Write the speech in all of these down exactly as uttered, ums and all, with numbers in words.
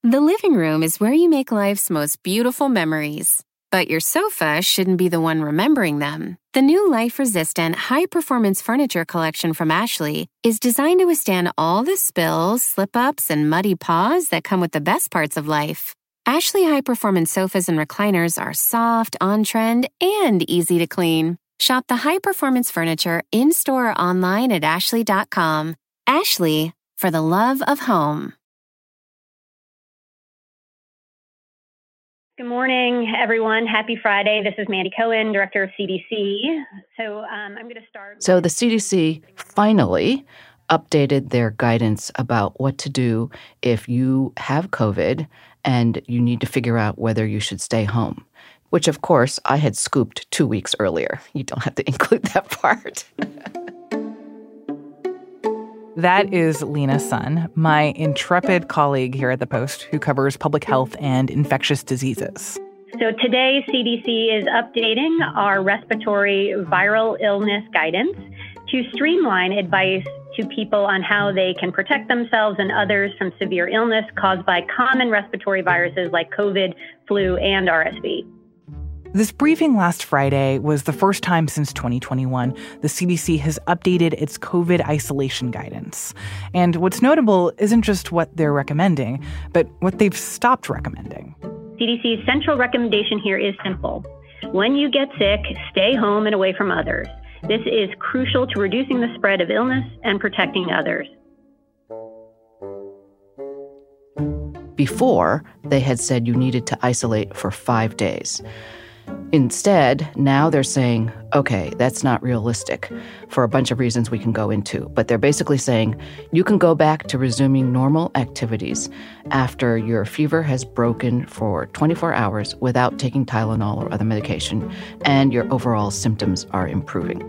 The living room is where you make life's most beautiful memories. But your sofa shouldn't be the one remembering them. The new life-resistant, high-performance furniture collection from Ashley is designed to withstand all the spills, slip-ups, and muddy paws that come with the best parts of life. Ashley high-performance sofas and recliners are soft, on-trend, and easy to clean. Shop the high-performance furniture in-store or online at ashley dot com. Ashley, for the love of home. Good morning, everyone. Happy Friday. This is Mandy Cohen, Director of C D C. So um, I'm going to start. So the C D C finally updated their guidance about what to do if you have COVID and you need to figure out whether you should stay home, which, of course, I had scooped two weeks earlier. You don't have to include that part. That is Lena Sun, my intrepid colleague here at The Post who covers public health and infectious diseases. So today, C D C is updating our respiratory viral illness guidance to streamline advice to people on how they can protect themselves and others from severe illness caused by common respiratory viruses like COVID, flu, and R S V. This briefing last Friday was the first time since twenty twenty-one the C D C has updated its COVID isolation guidance. And what's notable isn't just what they're recommending, but what they've stopped recommending. C D C's central recommendation here is simple. When you get sick, stay home and away from others. This is crucial to reducing the spread of illness and protecting others. Before, they had said you needed to isolate for five days. Instead, now they're saying, okay, that's not realistic for a bunch of reasons we can go into. But they're basically saying you can go back to resuming normal activities after your fever has broken for twenty-four hours without taking Tylenol or other medication, and your overall symptoms are improving.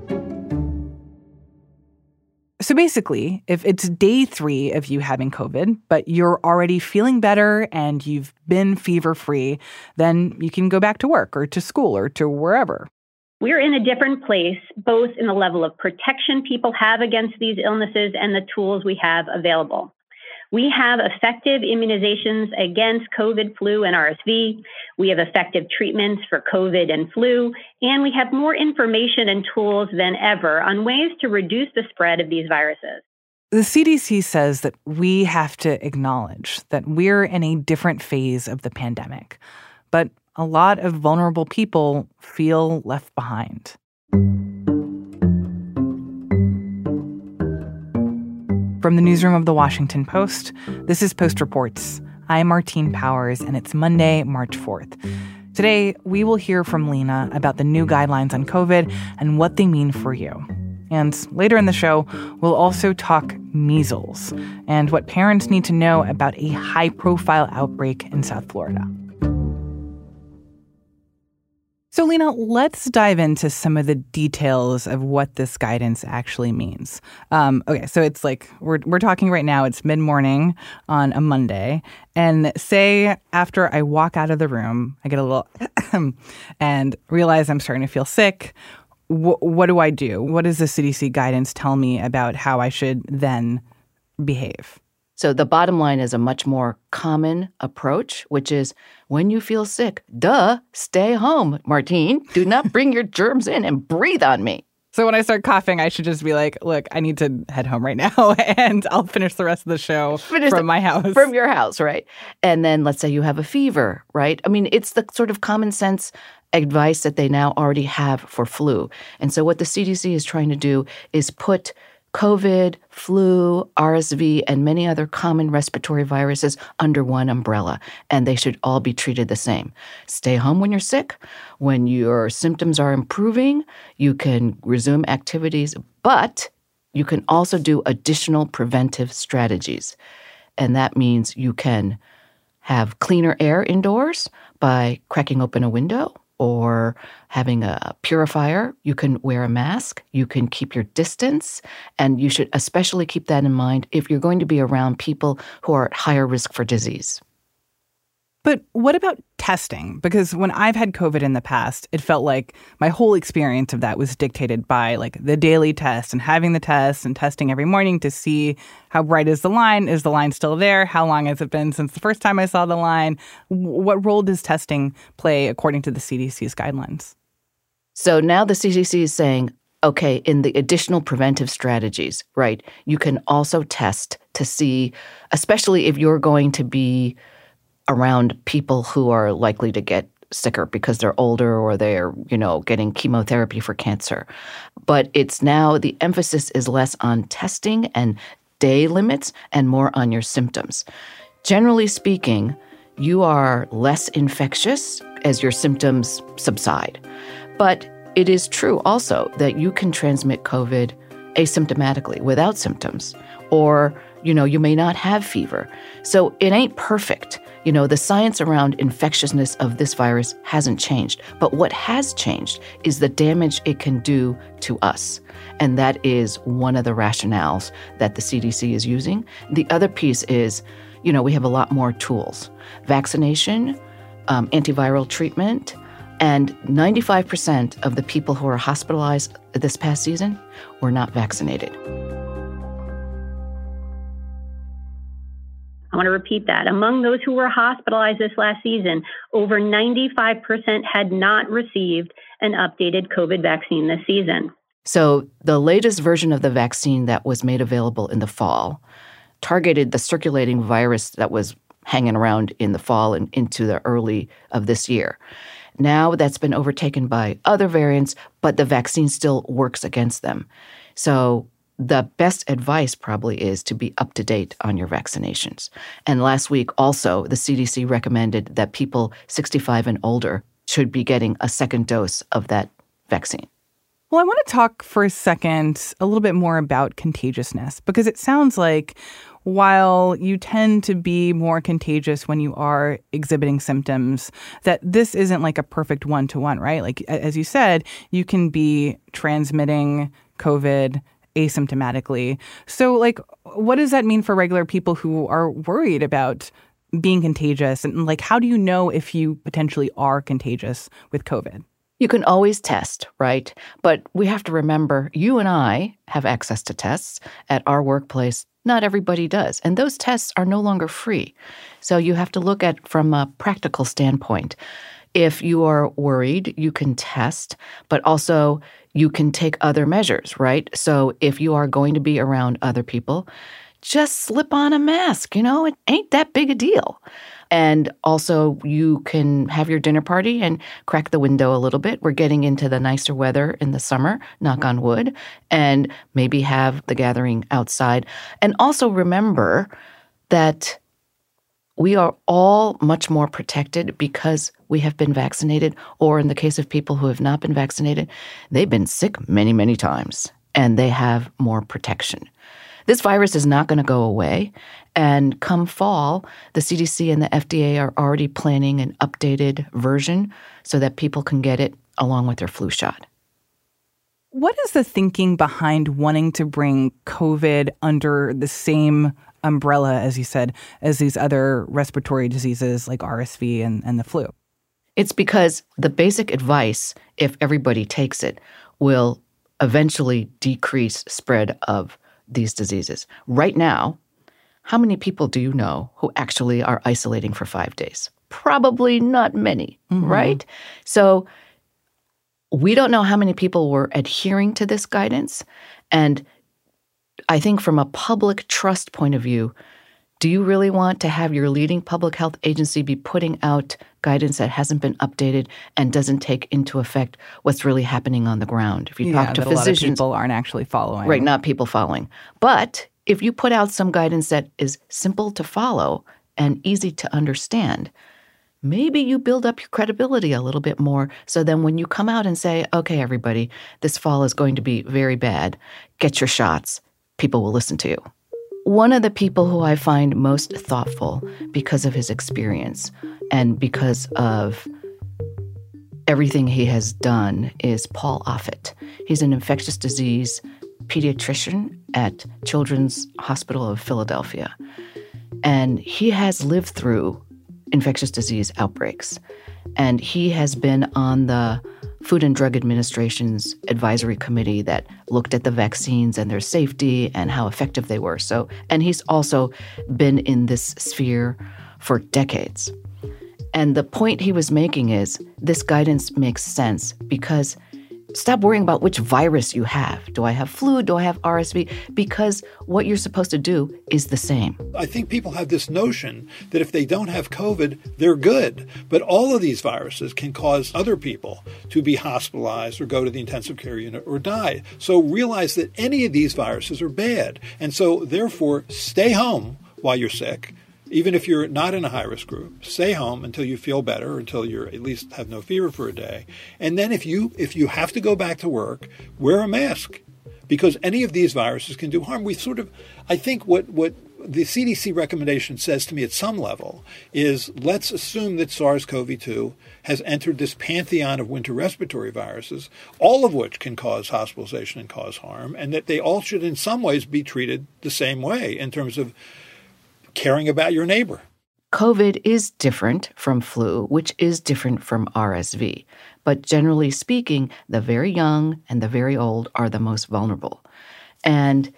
So basically, if it's day three of you having COVID, but you're already feeling better and you've been fever-free, then you can go back to work or to school or to wherever. We're in a different place, both in the level of protection people have against these illnesses and the tools we have available. We have effective immunizations against COVID, flu, and R S V. We have effective treatments for COVID and flu, and we have more information and tools than ever on ways to reduce the spread of these viruses. The C D C says that we have to acknowledge that we're in a different phase of the pandemic, but a lot of vulnerable people feel left behind. From the newsroom of The Washington Post, this is Post Reports. I'm Martine Powers, and it's Monday, March fourth. Today, we will hear from Lena about the new guidelines on COVID and what they mean for you. And later in the show, we'll also talk measles and what parents need to know about a high-profile outbreak in South Florida. So, Lena, let's dive into some of the details of what this guidance actually means. Um, okay, so it's like we're we're talking right now. It's mid-morning on a Monday, and say after I walk out of the room, I get a little and realize I'm starting to feel sick. W- what do I do? What does the C D C guidance tell me about how I should then behave? So the bottom line is a much more common approach, which is when you feel sick, duh, stay home, Martine. Do not bring your germs in and breathe on me. So when I start coughing, I should just be like, look, I need to head home right now, and I'll finish the rest of the show finish from my house. From your house, right? And then let's say you have a fever, right? I mean, it's the sort of common sense advice that they now already have for flu. And so what the C D C is trying to do is put COVID, flu, R S V, and many other common respiratory viruses under one umbrella, and they should all be treated the same. Stay home when you're sick. When your symptoms are improving, you can resume activities, but you can also do additional preventive strategies. And that means you can have cleaner air indoors by cracking open a window, or having a purifier. You can wear a mask. You can keep your distance. And you should especially keep that in mind if you're going to be around people who are at higher risk for disease. But what about testing? Because when I've had COVID in the past, it felt like my whole experience of that was dictated by like the daily test and having the test and testing every morning to see how bright is the line? Is the line still there? How long has it been since the first time I saw the line? What role does testing play according to the C D C's guidelines? So now the C D C is saying, okay, in the additional preventive strategies, right, you can also test to see, especially if you're going to be around people who are likely to get sicker because they're older or they're, you know, getting chemotherapy for cancer. But it's now the emphasis is less on testing and day limits and more on your symptoms. Generally speaking, you are less infectious as your symptoms subside. But it is true also that you can transmit COVID asymptomatically without symptoms, or, you know, you may not have fever. So it ain't perfect. You know, the science around infectiousness of this virus hasn't changed. But what has changed is the damage it can do to us. And that is one of the rationales that the C D C is using. The other piece is, you know, we have a lot more tools. Vaccination, um, antiviral treatment, and ninety-five percent of the people who are hospitalized this past season were not vaccinated. I want to repeat that. Among those who were hospitalized this last season, over ninety-five percent had not received an updated COVID vaccine this season. So the latest version of the vaccine that was made available in the fall targeted the circulating virus that was hanging around in the fall and into the early of this year. Now that's been overtaken by other variants, but the vaccine still works against them. So the best advice probably is to be up to date on your vaccinations. And last week also, the C D C recommended that people sixty-five and older should be getting a second dose of that vaccine. Well, I want to talk for a second a little bit more about contagiousness, because it sounds like while you tend to be more contagious when you are exhibiting symptoms, that this isn't like a perfect one-to-one, right? Like, as you said, you can be transmitting COVID asymptomatically. So, like, what does that mean for regular people who are worried about being contagious? And, like, how do you know if you potentially are contagious with COVID? You can always test, right? But we have to remember, you and I have access to tests at our workplace. Not everybody does. And those tests are no longer free. So you have to look at from a practical standpoint. If you are worried, you can test, but also you can take other measures, right? So if you are going to be around other people, just slip on a mask. You know, it ain't that big a deal. And also you can have your dinner party and crack the window a little bit. We're getting into the nicer weather in the summer, knock on wood, and maybe have the gathering outside. And also remember that we are all much more protected because we have been vaccinated, or in the case of people who have not been vaccinated, they've been sick many, many times, and they have more protection. This virus is not going to go away, and come fall, the C D C and the F D A are already planning an updated version so that people can get it along with their flu shot. What is the thinking behind wanting to bring COVID under the same umbrella, as you said, as these other respiratory diseases like R S V and, and the flu? It's because the basic advice, if everybody takes it, will eventually decrease spread of these diseases. Right now, how many people do you know who actually are isolating for five days? Probably not many, mm-hmm. right? So we don't know how many people were adhering to this guidance. And I think from a public trust point of view, do you really want to have your leading public health agency be putting out guidance that hasn't been updated and doesn't take into effect what's really happening on the ground? If you yeah, talk to that physicians, a lot of people aren't actually following. Right, not people following. But if you put out some guidance that is simple to follow and easy to understand, maybe you build up your credibility a little bit more, so then when you come out and say, okay, everybody, this fall is going to be very bad, get your shots, people will listen to you. One of the people who I find most thoughtful because of his experience and because of everything he has done is Paul Offit. He's an infectious disease pediatrician at Children's Hospital of Philadelphia. And he has lived through infectious disease outbreaks. And he has been on the Food and Drug Administration's advisory committee that looked at the vaccines and their safety and how effective they were. So, and he's also been in this sphere for decades. And the point he was making is this guidance makes sense because stop worrying about which virus you have. Do I have flu? Do I have R S V? Because what you're supposed to do is the same. I think people have this notion that if they don't have COVID, they're good. But all of these viruses can cause other people to be hospitalized or go to the intensive care unit or die. So realize that any of these viruses are bad. And so therefore, stay home while you're sick. Even if you're not in a high-risk group, stay home until you feel better, until you at least have no fever for a day. And then if you if you have to go back to work, wear a mask, because any of these viruses can do harm. We sort of, I think what, what the C D C recommendation says to me at some level is let's assume that SARS-C o V two has entered this pantheon of winter respiratory viruses, all of which can cause hospitalization and cause harm, and that they all should in some ways be treated the same way in terms of caring about your neighbor. COVID is different from flu, which is different from R S V. But generally speaking, the very young and the very old are the most vulnerable. And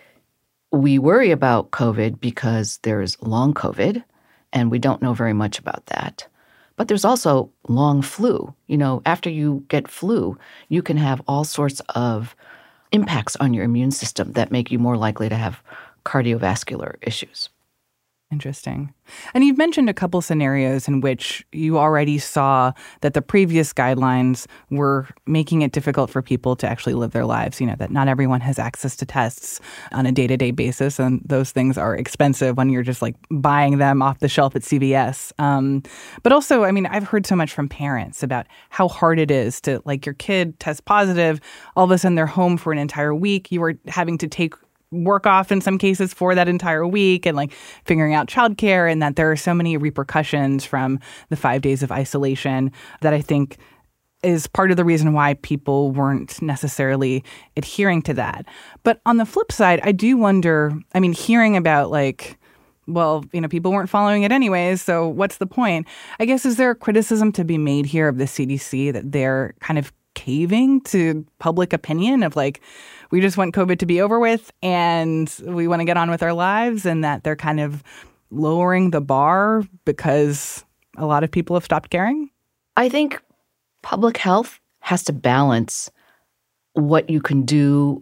we worry about COVID because there's long COVID, and we don't know very much about that. But there's also long flu. You know, after you get flu, you can have all sorts of impacts on your immune system that make you more likely to have cardiovascular issues. Interesting. And you've mentioned a couple scenarios in which you already saw that the previous guidelines were making it difficult for people to actually live their lives, you know, that not everyone has access to tests on a day-to-day basis, and those things are expensive when you're just like buying them off the shelf at C V S. Um, but also, I mean, I've heard so much from parents about how hard it is to, like, your kid tests positive, all of a sudden they're home for an entire week, you are having to take work off in some cases for that entire week, and like figuring out childcare, and that there are so many repercussions from the five days of isolation that I think is part of the reason why people weren't necessarily adhering to that. But on the flip side, I do wonder, I mean, hearing about like, well, you know, people weren't following it anyways, so what's the point? I guess, is there a criticism to be made here of the C D C that they're kind of caving to public opinion of like, we just want COVID to be over with and we want to get on with our lives, and that they're kind of lowering the bar because a lot of people have stopped caring? I think public health has to balance what you can do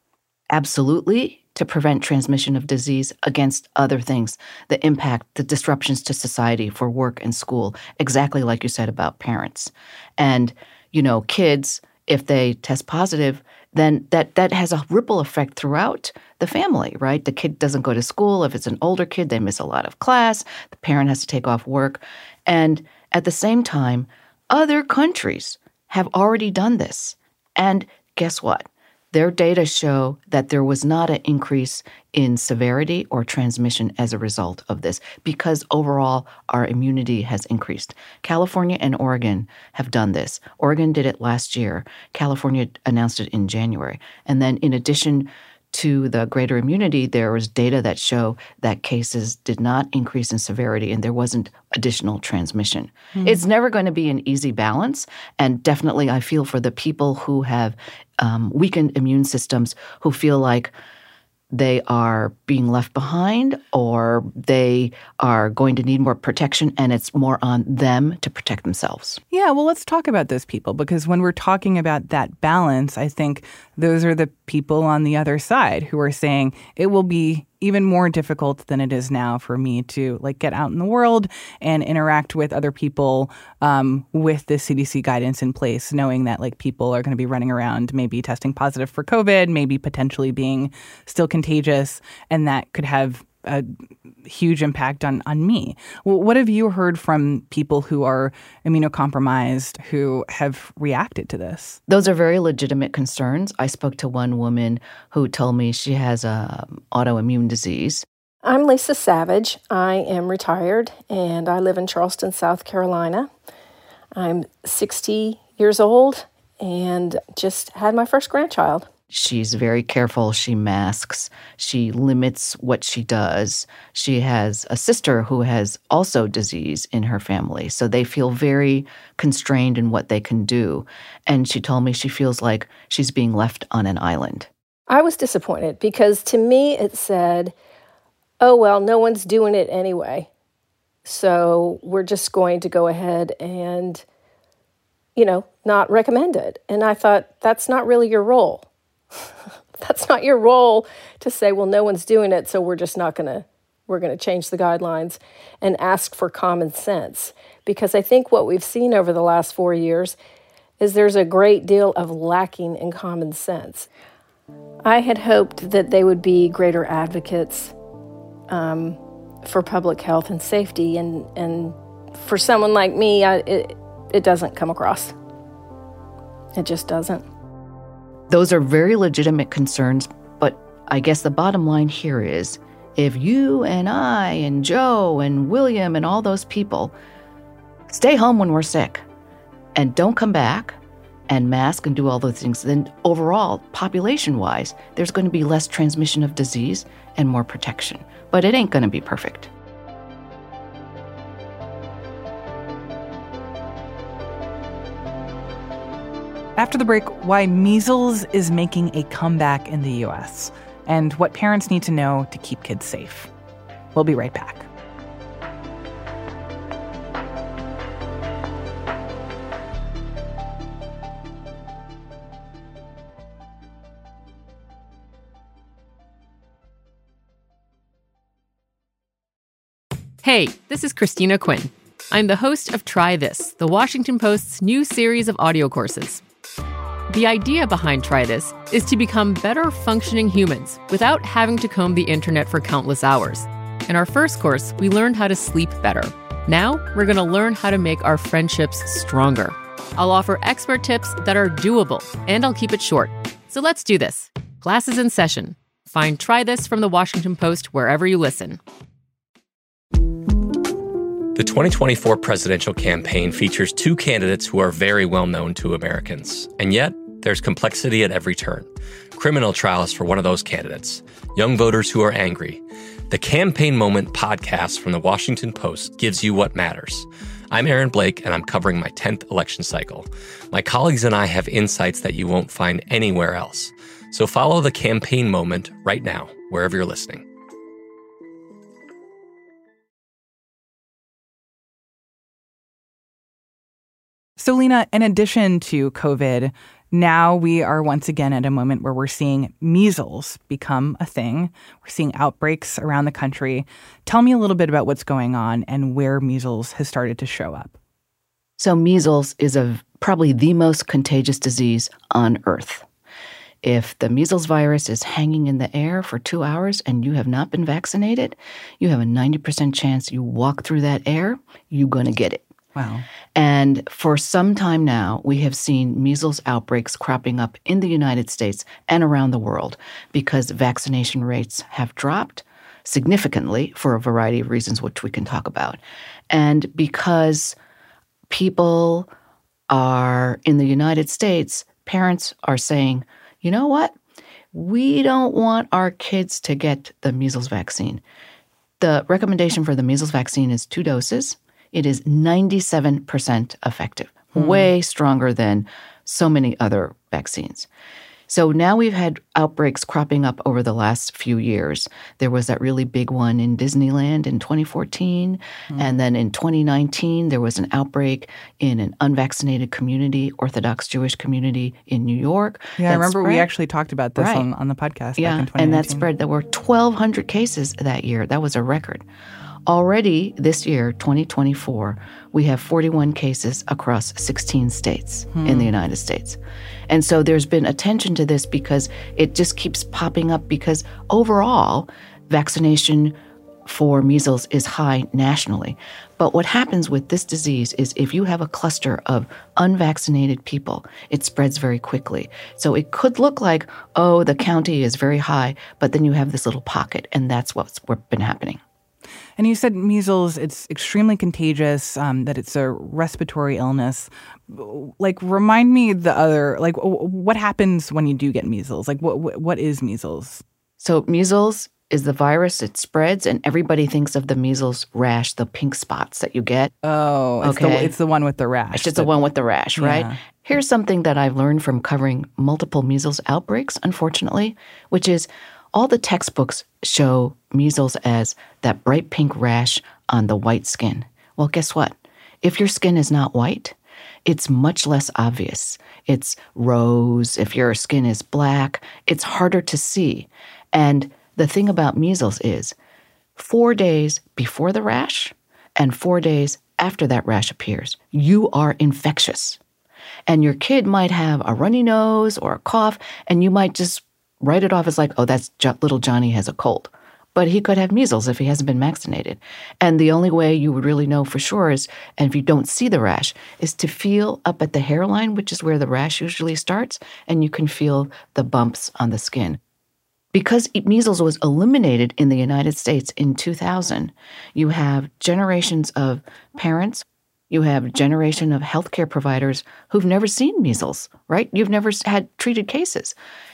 absolutely to prevent transmission of disease against other things, the impact, the disruptions to society for work and school, exactly like you said about parents. And, you know, kids, if they test positive, then that, that has a ripple effect throughout the family, right? The kid doesn't go to school. If it's an older kid, they miss a lot of class. The parent has to take off work. And at the same time, other countries have already done this. And guess what? Their data show that there was not an increase in severity or transmission as a result of this, because overall our immunity has increased. California and Oregon have done this. Oregon did it last year. California announced it in January. And then in addition to the greater immunity, there was data that show that cases did not increase in severity and there wasn't additional transmission. Mm. It's never going to be an easy balance. And definitely I feel for the people who have um, weakened immune systems, who feel like they are being left behind or they are going to need more protection, and it's more on them to protect themselves. Yeah, well, let's talk about those people, because when we're talking about that balance, I think those are the people on the other side who are saying it will be even more difficult than it is now for me to like get out in the world and interact with other people um, with the C D C guidance in place, knowing that like people are going to be running around, maybe testing positive for COVID, maybe potentially being still contagious, and that could have a huge impact on, on me. Well, what have you heard from people who are immunocompromised who have reacted to this? Those are very legitimate concerns. I spoke to one woman who told me she has an autoimmune disease. I'm Lisa Savage. I am retired, and I live in Charleston, South Carolina. I'm sixty years old and just had my first grandchild. She's very careful. She masks. She limits what she does. She has a sister who has also disease in her family. So they feel very constrained in what they can do. And she told me she feels like she's being left on an island. I was disappointed because to me it said, oh, well, no one's doing it anyway. So we're just going to go ahead and, you know, not recommend it. And I thought, that's not really your role. That's not your role to say, well, no one's doing it, so we're just not going to, we're going to change the guidelines and ask for common sense. Because I think what we've seen over the last four years is there's a great deal of lacking in common sense. I had hoped that they would be greater advocates um, for public health and safety, and, and for someone like me, I, it, it doesn't come across. It just doesn't. Those are very legitimate concerns, but I guess the bottom line here is if you and I and Joe and William and all those people stay home when we're sick and don't come back and mask and do all those things, then overall, population-wise, there's going to be less transmission of disease and more protection. But it ain't going to be perfect. After the break, why measles is making a comeback in the U S and what parents need to know to keep kids safe. We'll be right back. Hey, this is Christina Quinn. I'm the host of Try This, the Washington Post's new series of audio courses. The idea behind Try This is to become better functioning humans without having to comb the internet for countless hours. In our first course, we learned how to sleep better. Now, we're going to learn how to make our friendships stronger. I'll offer expert tips that are doable, and I'll keep it short. So let's do this. Class is in session. Find Try This from the Washington Post wherever you listen. The twenty twenty-four presidential campaign features two candidates who are very well known to Americans. And yet, there's complexity at every turn. Criminal trials for one of those candidates. Young voters who are angry. The Campaign Moment podcast from the Washington Post gives you what matters. I'm Aaron Blake, and I'm covering my tenth election cycle. My colleagues and I have insights that you won't find anywhere else. So follow The Campaign Moment right now, wherever you're listening. So, Lena, in addition to COVID, now we are once again at a moment where we're seeing measles become a thing. We're seeing outbreaks around the country. Tell me a little bit about what's going on and where measles has started to show up. So measles is a, probably the most contagious disease on Earth. If the measles virus is hanging in the air for two hours and you have not been vaccinated, you have a ninety percent chance you walk through that air, you're going to get it. Wow. And for some time now, we have seen measles outbreaks cropping up in the United States and around the world because vaccination rates have dropped significantly for a variety of reasons, which we can talk about. And because people are in the United States, parents are saying, you know what? We don't want our kids to get the measles vaccine. The recommendation for the measles vaccine is two doses. It is ninety-seven percent effective, hmm. way stronger than so many other vaccines. So now we've had outbreaks cropping up over the last few years. There was that really big one in Disneyland in twenty fourteen. Hmm. And then in twenty nineteen, there was an outbreak in an unvaccinated community, Orthodox Jewish community in New York. Yeah, I remember spread. we actually talked about this right. on, on the podcast yeah, back in twenty nineteen. And that spread. There were twelve hundred cases that year. That was a record. Already this year, twenty twenty-four, we have forty-one cases across sixteen states hmm. in the United States. And so there's been attention to this because it just keeps popping up because overall, vaccination for measles is high nationally. But what happens with this disease is if you have a cluster of unvaccinated people, it spreads very quickly. So it could look like, oh, the county is very high, but then you have this little pocket, and that's what's been happening. And you said measles, it's extremely contagious, um, that it's a respiratory illness. Like, remind me the other, like, what happens when you do get measles? Like, what what is measles? So measles is the virus. It spreads, and everybody thinks of the measles rash, the pink spots that you get. Oh, it's, okay. the, it's the one with the rash. It's just the one with the rash, right? Yeah. Here's something that I've learned from covering multiple measles outbreaks, unfortunately, which is all the textbooks show measles as that bright pink rash on the white skin. Well, guess what? If your skin is not white, it's much less obvious. It's rose. If your skin is black, it's harder to see. And the thing about measles is four days before the rash and four days after that rash appears, you are infectious. And your kid might have a runny nose or a cough, and you might just write it off as like, oh, that's jo- little Johnny has a cold. But he could have measles if he hasn't been vaccinated. And the only way you would really know for sure is, and if you don't see the rash, is to feel up at the hairline, which is where the rash usually starts, and you can feel the bumps on the skin. Because measles was eliminated in the United States in two thousand, you have generations of parents, you have a generation of healthcare providers who've never seen measles, right? You've never had treated cases.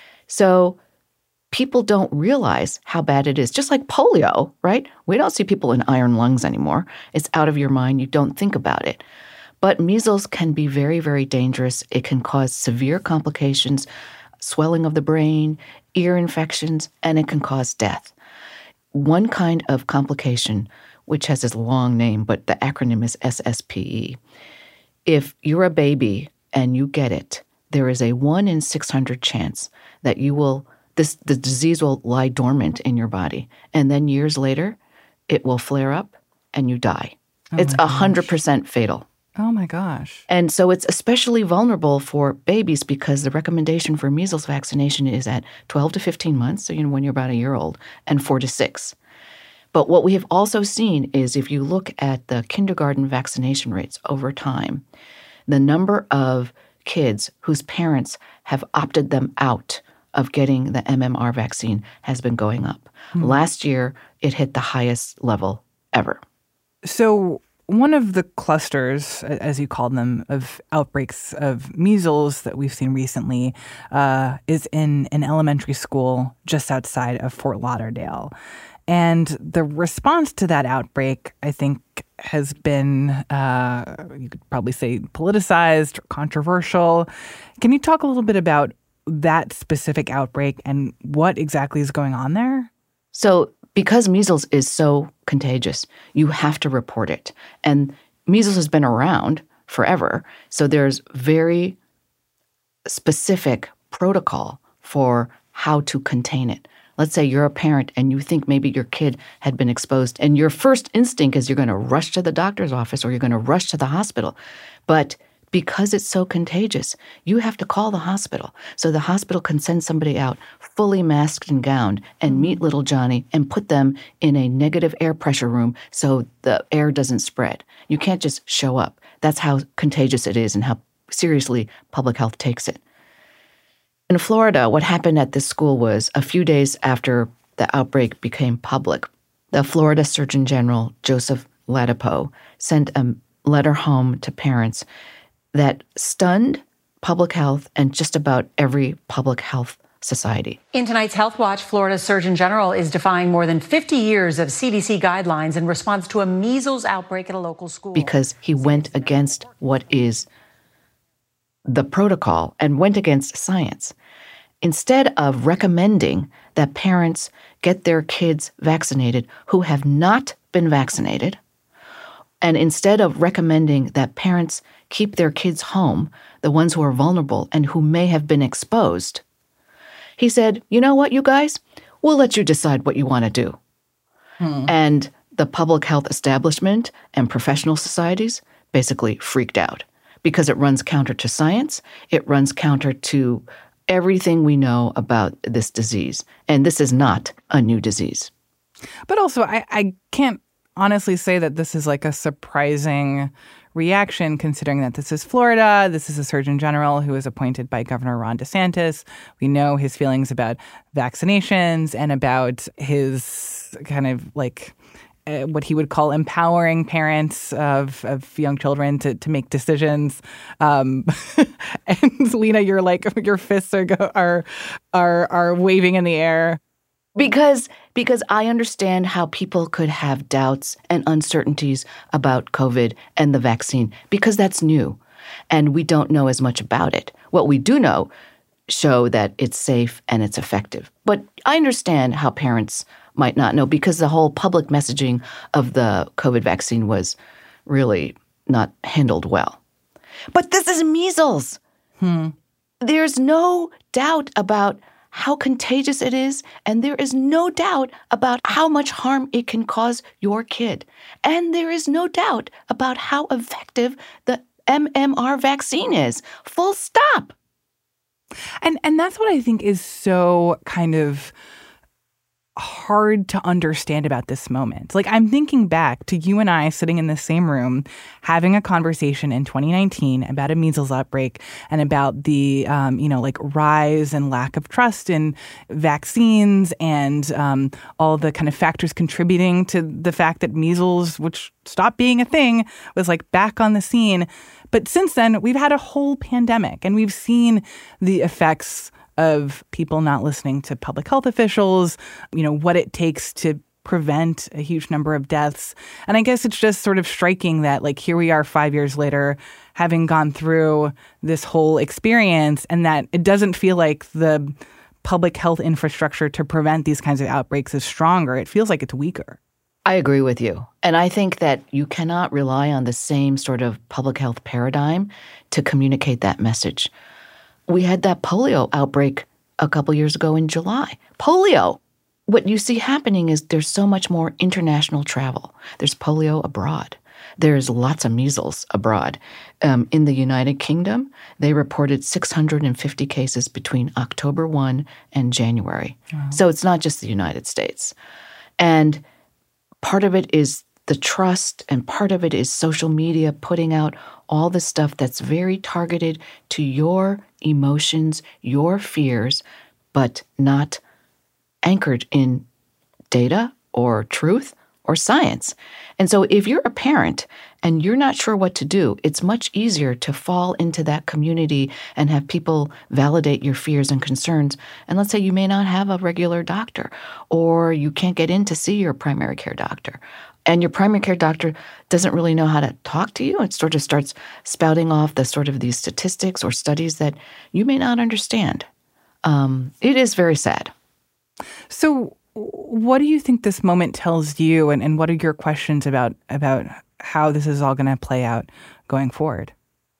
So people don't realize how bad it is. Just like polio, right? We don't see people in iron lungs anymore. It's out of your mind. You don't think about it. But measles can be very, very dangerous. It can cause severe complications, swelling of the brain, ear infections, and it can cause death. One kind of complication, which has this long name, but the acronym is S S P E. If you're a baby and you get it, there is a one in six hundred chance that you will This, the disease will lie dormant in your body. And then years later, it will flare up and you die. Oh it's one hundred percent fatal. Oh, my gosh. And so it's especially vulnerable for babies because the recommendation for measles vaccination is at twelve to fifteen months, so you know when you're about a year old, and four to six. But what we have also seen is if you look at the kindergarten vaccination rates over time, the number of kids whose parents have opted them out of getting the M M R vaccine has been going up. Hmm. Last year, it hit the highest level ever. So one of the clusters, as you called them, of outbreaks of measles that we've seen recently uh, is in an elementary school just outside of Fort Lauderdale. And the response to that outbreak, I think, has been, uh, you could probably say, politicized or controversial. Can you talk a little bit about that specific outbreak and what exactly is going on there? So because measles is so contagious, you have to report it. And measles has been around forever. So there's very specific protocol for how to contain it. Let's say you're a parent and you think maybe your kid had been exposed, and your first instinct is you're going to rush to the doctor's office or you're going to rush to the hospital. But because it's so contagious, you have to call the hospital. So the hospital can send somebody out fully masked and gowned and meet little Johnny and put them in a negative air pressure room so the air doesn't spread. You can't just show up. That's how contagious it is and how seriously public health takes it. In Florida, what happened at this school was a few days after the outbreak became public, the Florida Surgeon General, Joseph Ladapo, sent a letter home to parents that stunned public health and just about every public health society. In tonight's Health Watch, Florida Surgeon General is defying more than fifty years of C D C guidelines in response to a measles outbreak at a local school. Because he went against what is the protocol and went against science. Instead of recommending that parents get their kids vaccinated who have not been vaccinated, and instead of recommending that parents keep their kids home, the ones who are vulnerable and who may have been exposed, he said, you know what, you guys? We'll let you decide what you want to do. Hmm. And the public health establishment and professional societies basically freaked out because it runs counter to science. It runs counter to everything we know about this disease. And this is not a new disease. But also, I, I can't honestly say that this is like a surprising reaction, considering that this is Florida. This is a Surgeon General who was appointed by Governor Ron DeSantis. We know his feelings about vaccinations and about his kind of like uh, what he would call empowering parents of, of young children to, to make decisions. Um, and Lena, you're like, your fists are, go, are, are, are waving in the air. Because because I understand how people could have doubts and uncertainties about COVID and the vaccine, because that's new, and we don't know as much about it. What we do know show that it's safe and it's effective. But I understand how parents might not know, because the whole public messaging of the COVID vaccine was really not handled well. But this is measles. Hmm. There's no doubt about how contagious it is, and there is no doubt about how much harm it can cause your kid. And there is no doubt about how effective the M M R vaccine is. Full stop. And and that's what I think is so kind of hard to understand about this moment. Like, I'm thinking back to you and I sitting in the same room having a conversation in twenty nineteen about a measles outbreak and about the, um, you know, like rise and lack of trust in vaccines and um, all the kind of factors contributing to the fact that measles, which stopped being a thing, was like back on the scene. But since then, we've had a whole pandemic, and we've seen the effects of people not listening to public health officials, you know, what it takes to prevent a huge number of deaths. And I guess it's just sort of striking that, like, here we are five years later, having gone through this whole experience, and that it doesn't feel like the public health infrastructure to prevent these kinds of outbreaks is stronger. It feels like it's weaker. I agree with you. And I think that you cannot rely on the same sort of public health paradigm to communicate that message. We had that polio outbreak a couple years ago in July. Polio. What you see happening is there's so much more international travel. There's polio abroad. There's lots of measles abroad. Um, in the United Kingdom, they reported six hundred fifty cases between October first and January. Wow. So it's not just the United States. And part of it is the trust, and part of it is social media putting out all the stuff that's very targeted to your emotions, your fears, but not anchored in data or truth or science. And so if you're a parent and you're not sure what to do, it's much easier to fall into that community and have people validate your fears and concerns. And let's say you may not have a regular doctor, or you can't get in to see your primary care doctor. And your primary care doctor doesn't really know how to talk to you. It sort of starts spouting off the sort of these statistics or studies that you may not understand. Um, it is very sad. So what do you think this moment tells you, and, and what are your questions about about how this is all going to play out going forward?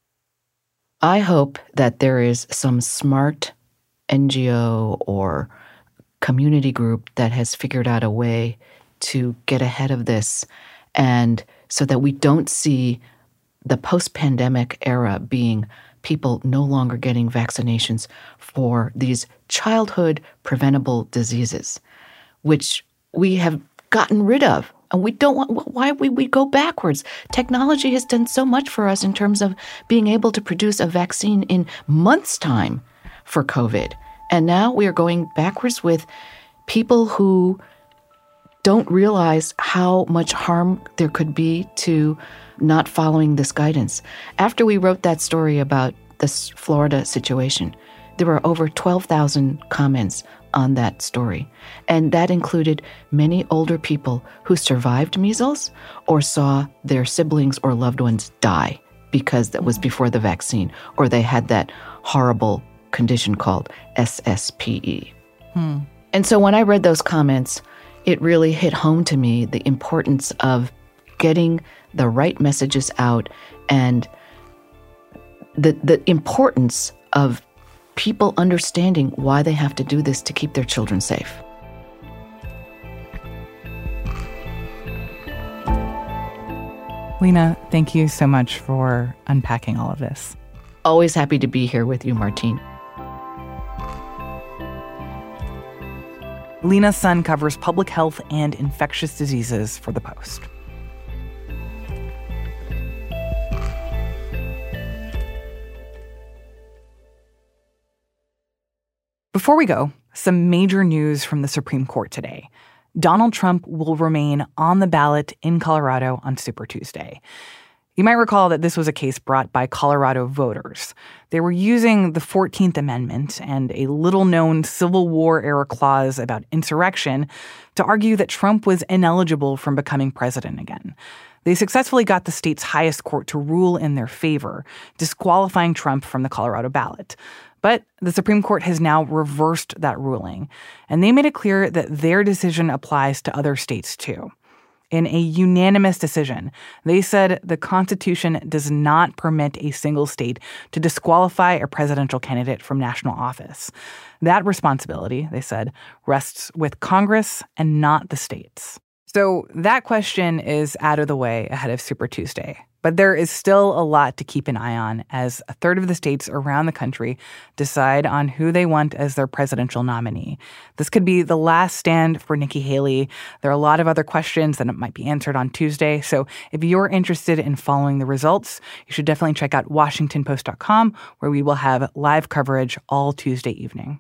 I hope that there is some smart N G O or community group that has figured out a way to get ahead of this, and so that we don't see the post-pandemic era being people no longer getting vaccinations for these childhood preventable diseases, which we have gotten rid of. And we don't want, why we, we go backwards? Technology has done so much for us in terms of being able to produce a vaccine in months' time for COVID. And now we are going backwards with people who don't realize how much harm there could be to not following this guidance. After we wrote that story about this Florida situation, there were over twelve thousand comments on that story. And that included many older people who survived measles or saw their siblings or loved ones die because that was before the vaccine, or they had that horrible condition called S S P E. Hmm. And so when I read those comments, it really hit home to me the importance of getting the right messages out, and the the importance of people understanding why they have to do this to keep their children safe. Lena, thank you so much for unpacking all of this. Always happy to be here with you, Martine. Lena Sun covers public health and infectious diseases for The Post. Before we go, some major news from the Supreme Court today. Donald Trump will remain on the ballot in Colorado on Super Tuesday. You might recall that this was a case brought by Colorado voters. They were using the fourteenth Amendment and a little-known Civil War-era clause about insurrection to argue that Trump was ineligible from becoming president again. They successfully got the state's highest court to rule in their favor, disqualifying Trump from the Colorado ballot. But the Supreme Court has now reversed that ruling, and they made it clear that their decision applies to other states too. In a unanimous decision, they said the Constitution does not permit a single state to disqualify a presidential candidate from national office. That responsibility, they said, rests with Congress and not the states. So that question is out of the way ahead of Super Tuesday. But there is still a lot to keep an eye on as a third of the states around the country decide on who they want as their presidential nominee. This could be the last stand for Nikki Haley. There are a lot of other questions that might be answered on Tuesday. So if you're interested in following the results, you should definitely check out Washington Post dot com, where we will have live coverage all Tuesday evening.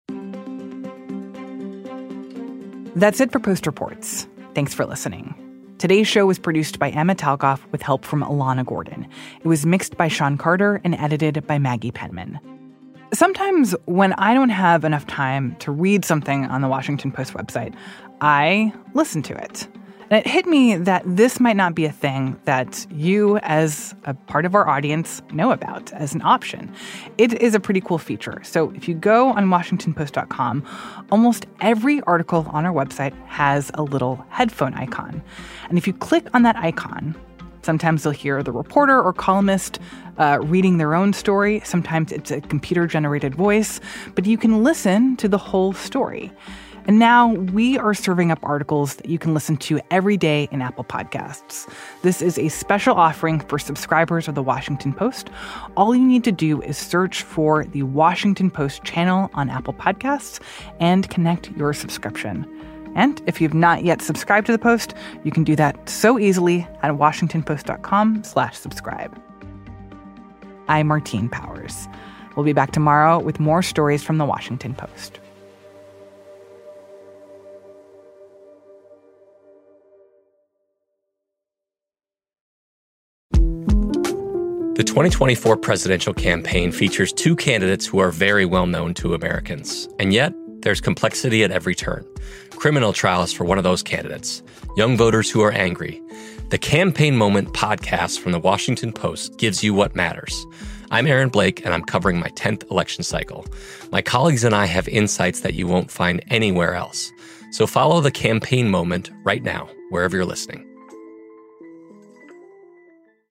That's it for Post Reports. Thanks for listening. Today's show was produced by Emma Talkoff with help from Alana Gordon. It was mixed by Sean Carter and edited by Maggie Penman. Sometimes when I don't have enough time to read something on the Washington Post website, I listen to it. And it hit me that this might not be a thing that you, as a part of our audience, know about as an option. It is a pretty cool feature. So if you go on Washington Post dot com, almost every article on our website has a little headphone icon. And if you click on that icon, sometimes you'll hear the reporter or columnist uh, reading their own story. Sometimes it's a computer-generated voice, but you can listen to the whole story. And now we are serving up articles that you can listen to every day in Apple Podcasts. This is a special offering for subscribers of The Washington Post. All you need to do is search for the Washington Post channel on Apple Podcasts and connect your subscription. And if you've not yet subscribed to the Post, you can do that so easily at Washington Post dot com slash subscribe. I'm Martine Powers. We'll be back tomorrow with more stories from The Washington Post. The twenty twenty-four presidential campaign features two candidates who are very well known to Americans. And yet, there's complexity at every turn. Criminal trials for one of those candidates. Young voters who are angry. The Campaign Moment podcast from The Washington Post gives you what matters. I'm Aaron Blake, and I'm covering my tenth election cycle. My colleagues and I have insights that you won't find anywhere else. So follow The Campaign Moment right now, wherever you're listening.